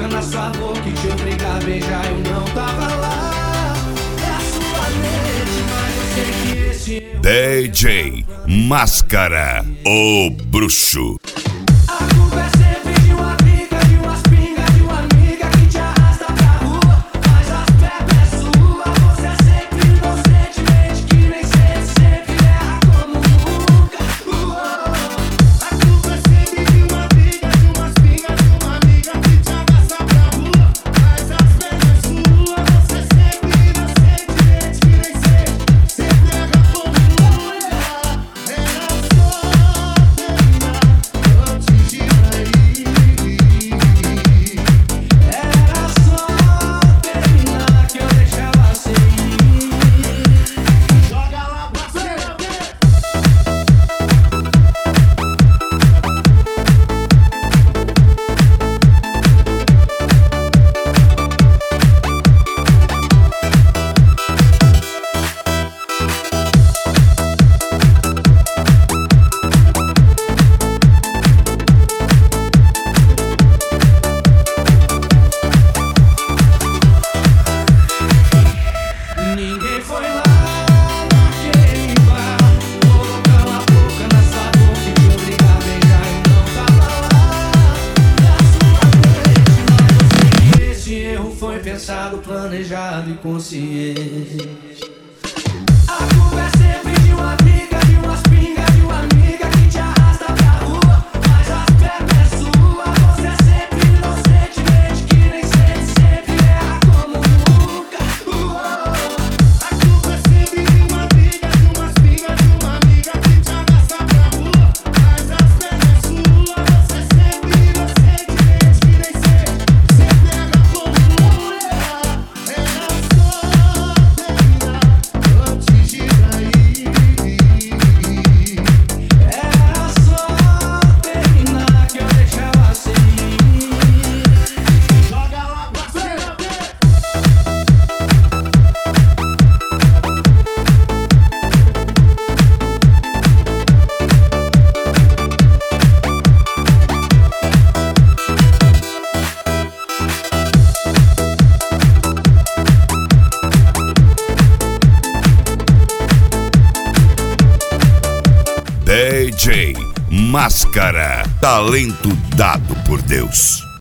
boca na sua boca e te obrigar a beijar, eu não tava lá. É a sua mente, mas eu sei que esse erro... DJ Máscara, o bruxo. A culpa é sempre de uma briga, de umas pingas, de uma amiga que te arrasta pra rua, mas as pedras é sua. Você é sempre inocente, mente que nem sente, sempre erra como nunca. A culpa é sempre de uma briga, de umas pingas, de uma amiga que te arrasta pra rua, mas as pedras é sua. Você é sempre inocente, mente que nem sente, sempre erra como nunca. Era só terminar antes de cair. Era só terminar que eu deixava sem ir. Joga lá pra cima, Ninguém foi lá naquele bar, colocar uma boca na sua boca e te obrigar a beijar, eu não tava lá. É a sua mente, mas eu sei que esse erro foi pensado, planejado e consciente. A culpa é sempre de uma briga, de umas pingas, de uma amiga que te arrasta pra rua, mas as pedras é sua. Você é sempre inocente, mente que nem sente, sempre erra como nunca. a culpa é sempre de uma briga, de umas pingas, de uma amiga que te arrasta pra rua, mas as pedras é sua. Você é sempre inocente, mente que nem sente, sempre erra como nunca. Era só terminar antes de cair. Era só terminar que eu deixava sem ir. Joga lá pra cima, DJ Máscara, talento dado por Deus.